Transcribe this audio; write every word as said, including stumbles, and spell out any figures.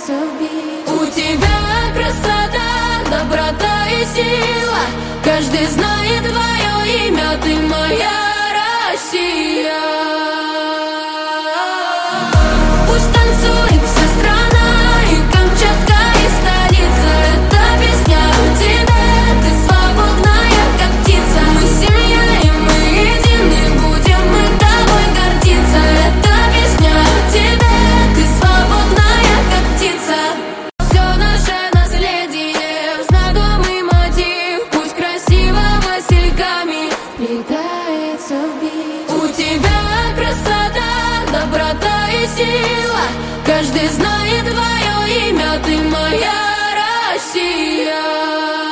рождается в бит. У тебя красота, доброта и сила, каждый знает твое имя, ты моя Россия. Пусть танцует вся страна, и Камчатка, и столица. Эта песня у тебя, ты свободная, как птица. Мы семья, и мы едины, будем мы тобой гордиться. Эта песня у тебя, ты свободная, как птица. Все наше наследие, знакомый мотив, пусть красиво васильками вплетается в бит. У тебя красота, доброта и сила, каждый знает твое имя, ты моя Россия.